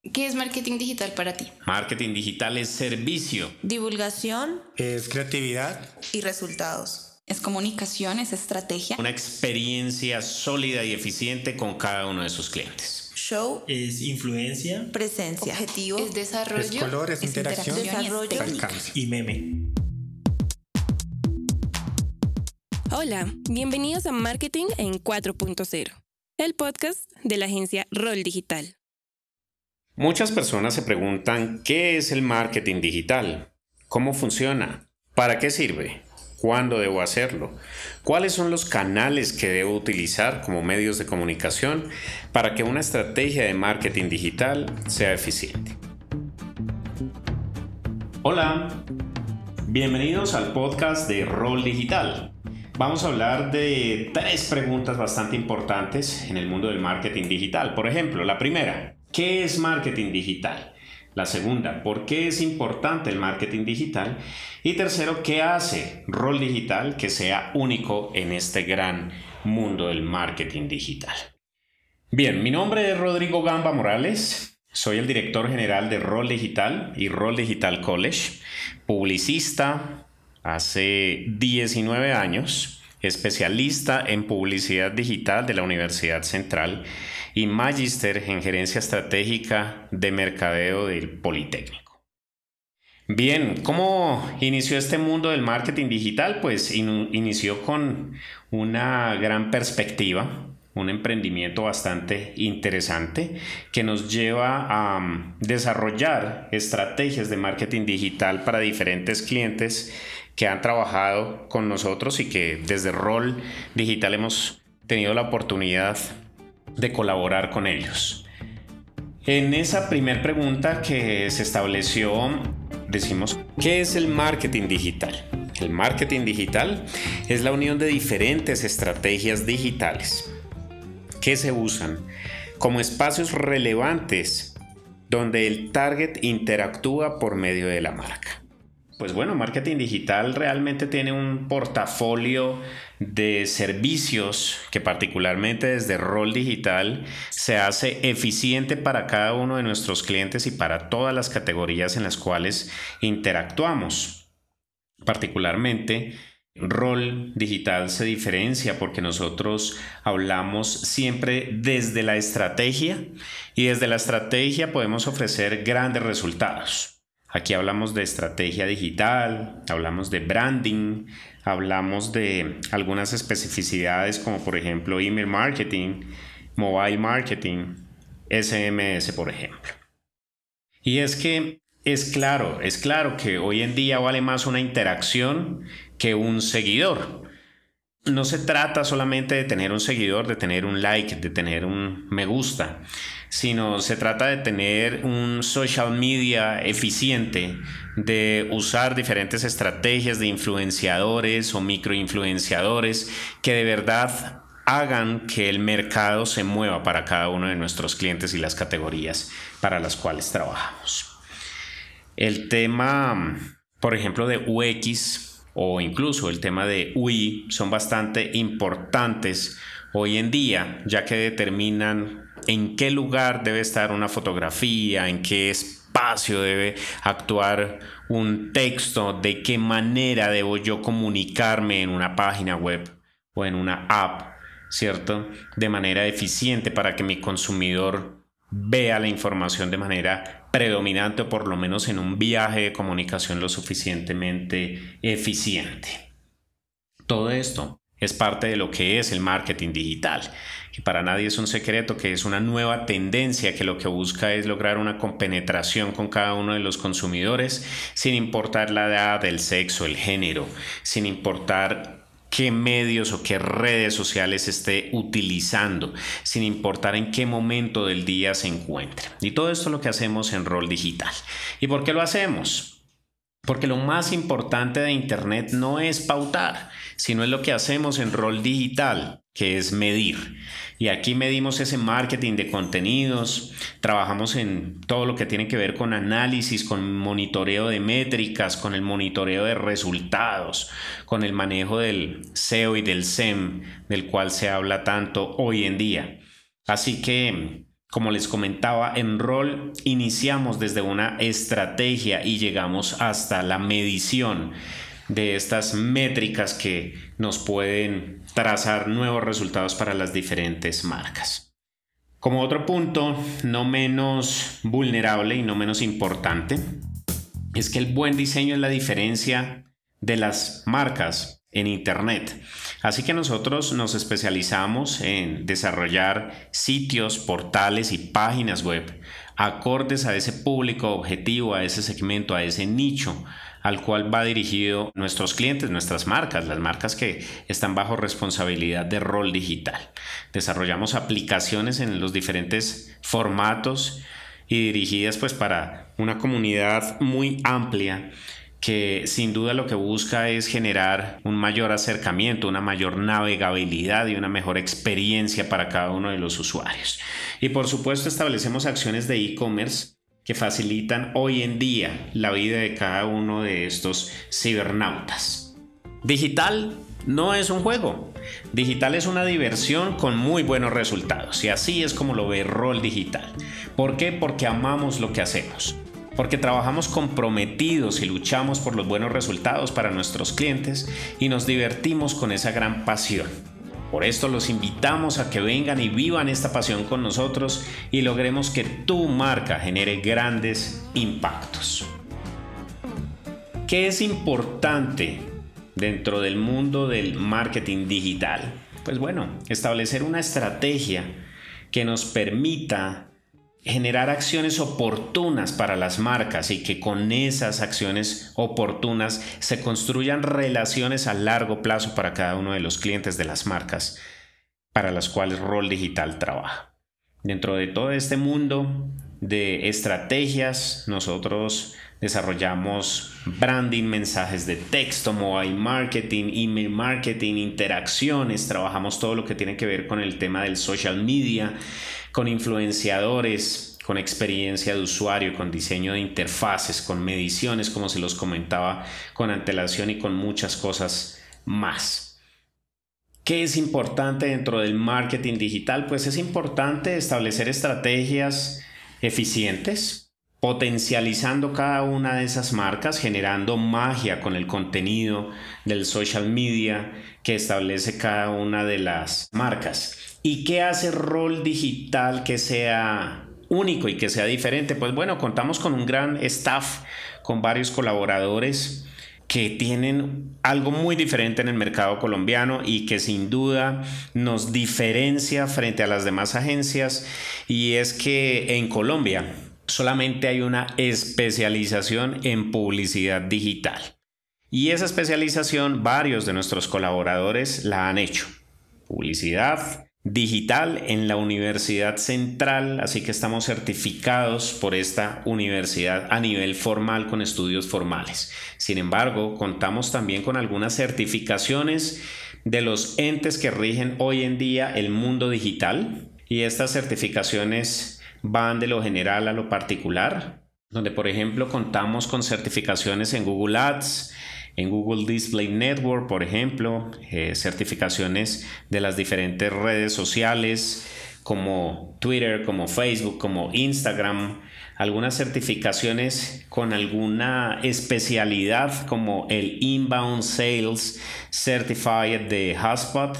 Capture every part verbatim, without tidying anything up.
¿Qué es marketing digital para ti? Marketing digital es servicio. Divulgación Es creatividad. y resultados. Es comunicación, es estrategia. Una experiencia sólida y eficiente con cada uno de sus clientes. Show Es influencia presencia. Objetivo Es desarrollo. Es color, es, es interacción. interacción. desarrollo. técnica. Alcance. y meme. Hola, bienvenidos a Marketing en cuatro punto cero, el podcast de la agencia Rol Digital. Muchas personas se preguntan ¿qué es el marketing digital? ¿Cómo funciona? ¿Para qué sirve? ¿Cuándo debo hacerlo? ¿Cuáles son los canales que debo utilizar como medios de comunicación para que una estrategia de marketing digital sea eficiente? Hola, bienvenidos al podcast de Rol Digital. Vamos a hablar de tres preguntas bastante importantes en el mundo del marketing digital. Por ejemplo, la primera, ¿qué es marketing digital? La segunda, ¿por qué es importante el marketing digital? Y tercero, ¿qué hace Rol Digital que sea único en este gran mundo del marketing digital? Bien, mi nombre es Rodrigo Gamba Morales, soy el director general de Rol Digital y Rol Digital College, publicista hace diecinueve años, especialista en publicidad digital de la Universidad Central y magíster en gerencia estratégica de mercadeo del Politécnico. Bien, ¿cómo inició este mundo del marketing digital? Pues in- inició con una gran perspectiva, un emprendimiento bastante interesante que nos lleva a um, desarrollar estrategias de marketing digital para diferentes clientes que han trabajado con nosotros y que desde Rol Digital hemos tenido la oportunidad de colaborar con ellos. En esa primera pregunta que se estableció, decimos, ¿qué es el marketing digital? El marketing digital es la unión de diferentes estrategias digitales que se usan como espacios relevantes donde el target interactúa por medio de la marca. Pues bueno, marketing digital realmente tiene un portafolio de servicios que particularmente desde Rol Digital se hace eficiente para cada uno de nuestros clientes y para todas las categorías en las cuales interactuamos. Particularmente, Rol Digital se diferencia porque nosotros hablamos siempre desde la estrategia y desde la estrategia podemos ofrecer grandes resultados. Aquí hablamos de estrategia digital, hablamos de branding, hablamos de algunas especificidades como por ejemplo email marketing, mobile marketing, S M S por ejemplo. Y es que es claro, es claro que hoy en día vale más una interacción que un seguidor. No se trata solamente de tener un seguidor, de tener un like, de tener un me gusta, sino se trata de tener un social media eficiente, de usar diferentes estrategias de influenciadores o microinfluenciadores que de verdad hagan que el mercado se mueva para cada uno de nuestros clientes y las categorías para las cuales trabajamos. El tema, por ejemplo, de U X o incluso el tema de U I son bastante importantes hoy en día, ya que determinan en qué lugar debe estar una fotografía, en qué espacio debe actuar un texto, de qué manera debo yo comunicarme en una página web o en una app, ¿cierto? De manera eficiente para que mi consumidor vea la información de manera predominante o por lo menos en un viaje de comunicación lo suficientemente eficiente. Todo esto es parte de lo que es el marketing digital, que para nadie es un secreto, que es una nueva tendencia que lo que busca es lograr una compenetración con cada uno de los consumidores sin importar la edad, el sexo, el género, sin importar qué medios o qué redes sociales esté utilizando, sin importar en qué momento del día se encuentre. Y todo esto es lo que hacemos en Rol Digital. ¿Y por qué lo hacemos? Porque lo más importante de Internet no es pautar, sino es lo que hacemos en Rol Digital, que es medir. Y aquí medimos ese marketing de contenidos, trabajamos en todo lo que tiene que ver con análisis, con monitoreo de métricas, con el monitoreo de resultados, con el manejo del S E O y del S E M, del cual se habla tanto hoy en día. Así que Como les comentaba, en Roll iniciamos desde una estrategia y llegamos hasta la medición de estas métricas que nos pueden trazar nuevos resultados para las diferentes marcas. Como otro punto, no menos vulnerable y no menos importante, es que el buen diseño es la diferencia de las marcas en Internet. Así que nosotros nos especializamos en desarrollar sitios, portales y páginas web acordes a ese público objetivo, a ese segmento, a ese nicho al cual va dirigido nuestros clientes, nuestras marcas, las marcas que están bajo responsabilidad de Roll Digital. Desarrollamos aplicaciones en los diferentes formatos y dirigidas pues para una comunidad muy amplia que sin duda lo que busca es generar un mayor acercamiento, una mayor navegabilidad y una mejor experiencia para cada uno de los usuarios. Y por supuesto establecemos acciones de e-commerce que facilitan hoy en día la vida de cada uno de estos cibernautas. Digital no es un juego, digital es una diversión con muy buenos resultados y así es como lo ve Roll Digital. ¿Por qué? Porque amamos lo que hacemos. Porque trabajamos comprometidos y luchamos por los buenos resultados para nuestros clientes y nos divertimos con esa gran pasión. Por esto los invitamos a que vengan y vivan esta pasión con nosotros y logremos que tu marca genere grandes impactos. ¿Qué es importante dentro del mundo del marketing digital? Pues bueno, establecer una estrategia que nos permita generar acciones oportunas para las marcas y que con esas acciones oportunas se construyan relaciones a largo plazo para cada uno de los clientes de las marcas para las cuales Roll Digital trabaja. Dentro de todo este mundo de estrategias, nosotros desarrollamos branding, mensajes de texto, mobile marketing, email marketing, interacciones, trabajamos todo lo que tiene que ver con el tema del social media, con influenciadores, con experiencia de usuario, con diseño de interfaces, con mediciones, como se los comentaba, con antelación y con muchas cosas más. ¿Qué es importante dentro del marketing digital? Pues es importante establecer estrategias eficientes, potencializando cada una de esas marcas, generando magia con el contenido del social media que establece cada una de las marcas. ¿Y qué hace Roll Digital que sea único y que sea diferente? Pues bueno, contamos con un gran staff, con varios colaboradores que tienen algo muy diferente en el mercado colombiano y que sin duda nos diferencia frente a las demás agencias, y es que en Colombia solamente hay una especialización en publicidad digital y esa especialización varios de nuestros colaboradores la han hecho. Publicidad digital en la Universidad Central, así que estamos certificados por esta universidad a nivel formal con estudios formales. Sin embargo, contamos también con algunas certificaciones de los entes que rigen hoy en día el mundo digital, y estas certificaciones van de lo general a lo particular, donde por ejemplo contamos con certificaciones en Google Ads, en Google Display Network, por ejemplo, eh, certificaciones de las diferentes redes sociales como Twitter, como Facebook, como Instagram, algunas certificaciones con alguna especialidad como el Inbound Sales Certified de HubSpot,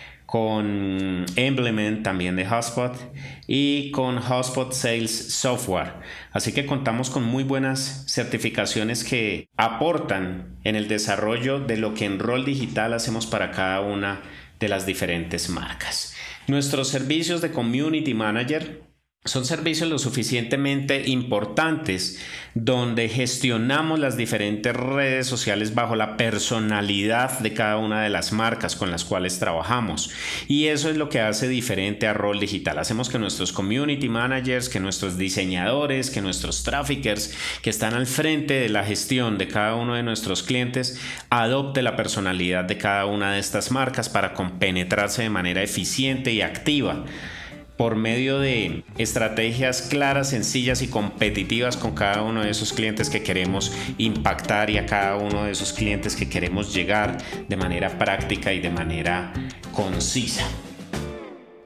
con Implement también de HubSpot y con HubSpot Sales Software. Así que contamos con muy buenas certificaciones que aportan en el desarrollo de lo que en Roll Digital hacemos para cada una de las diferentes marcas. Nuestros servicios de Community Manager son servicios lo suficientemente importantes donde gestionamos las diferentes redes sociales bajo la personalidad de cada una de las marcas con las cuales trabajamos, y eso es lo que hace diferente a Roll Digital. Hacemos que nuestros community managers, que nuestros diseñadores, que nuestros traffickers que están al frente de la gestión de cada uno de nuestros clientes adopte la personalidad de cada una de estas marcas para compenetrarse de manera eficiente y activa por medio de estrategias claras, sencillas y competitivas con cada uno de esos clientes que queremos impactar y a cada uno de esos clientes que queremos llegar de manera práctica y de manera concisa.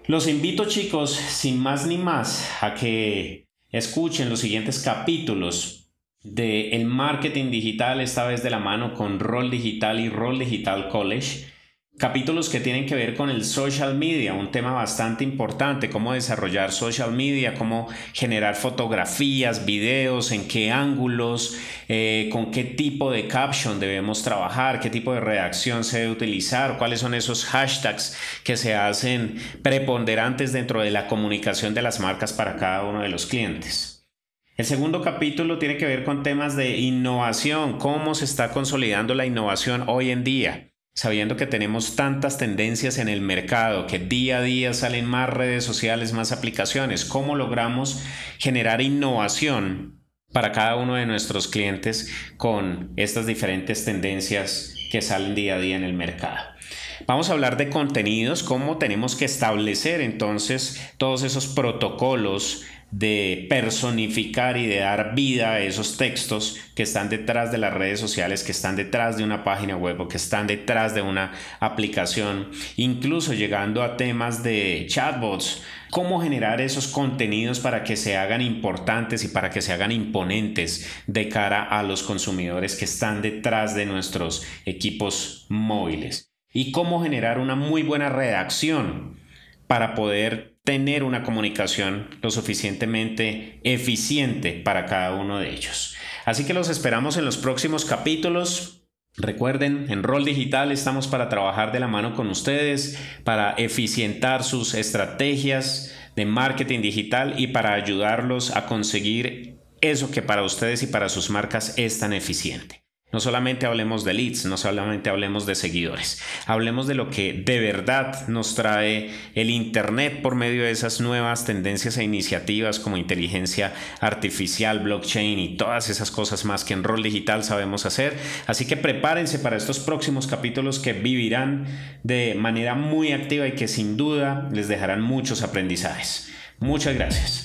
Los invito, chicos, sin más ni más, a que escuchen los siguientes capítulos de El Marketing Digital, esta vez de la mano con Rol Digital y Rol Digital College. Capítulos que tienen que ver con el social media, un tema bastante importante, cómo desarrollar social media, cómo generar fotografías, videos, en qué ángulos, eh, con qué tipo de caption debemos trabajar, qué tipo de redacción se debe utilizar, cuáles son esos hashtags que se hacen preponderantes dentro de la comunicación de las marcas para cada uno de los clientes. El segundo capítulo tiene que ver con temas de innovación, cómo se está consolidando la innovación hoy en día. Sabiendo que tenemos tantas tendencias en el mercado, que día a día salen más redes sociales, más aplicaciones, ¿cómo logramos generar innovación para cada uno de nuestros clientes con estas diferentes tendencias que salen día a día en el mercado? Vamos a hablar de contenidos, cómo tenemos que establecer entonces todos esos protocolos de personificar y de dar vida a esos textos que están detrás de las redes sociales, que están detrás de una página web o que están detrás de una aplicación, incluso llegando a temas de chatbots, cómo generar esos contenidos para que se hagan importantes y para que se hagan imponentes de cara a los consumidores que están detrás de nuestros equipos móviles, y cómo generar una muy buena redacción para poder tener una comunicación lo suficientemente eficiente para cada uno de ellos. Así que los esperamos en los próximos capítulos. Recuerden, en Rol Digital estamos para trabajar de la mano con ustedes, para eficientar sus estrategias de marketing digital y para ayudarlos a conseguir eso que para ustedes y para sus marcas es tan eficiente. No solamente hablemos de leads, no solamente hablemos de seguidores, hablemos de lo que de verdad nos trae el Internet por medio de esas nuevas tendencias e iniciativas como inteligencia artificial, blockchain y todas esas cosas más que en Rol Digital sabemos hacer. Así que prepárense para estos próximos capítulos que vivirán de manera muy activa y que sin duda les dejarán muchos aprendizajes. Muchas gracias.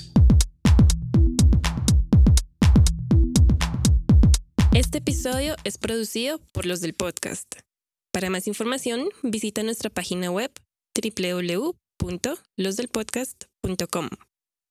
Este episodio es producido por los del podcast. Para más información, visita nuestra página web doble u doble u doble u punto los del podcast punto com.